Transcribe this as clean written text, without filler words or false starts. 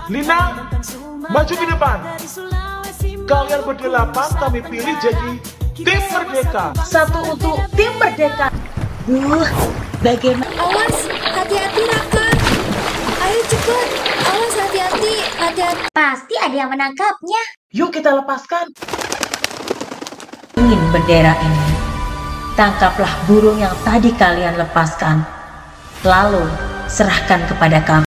Lina, maju ke depan. Kalian berdelapan kami pilih jadi tim Merdeka. Satu untuk tim Merdeka. Bagaimana? Awas, hati-hati Raka. Ayo cepet, awas hati-hati, hati-hati. Pasti ada yang menangkapnya. Yuk kita lepaskan. Ingin bendera ini. Tangkaplah burung yang tadi kalian lepaskan. Lalu serahkan kepada kami.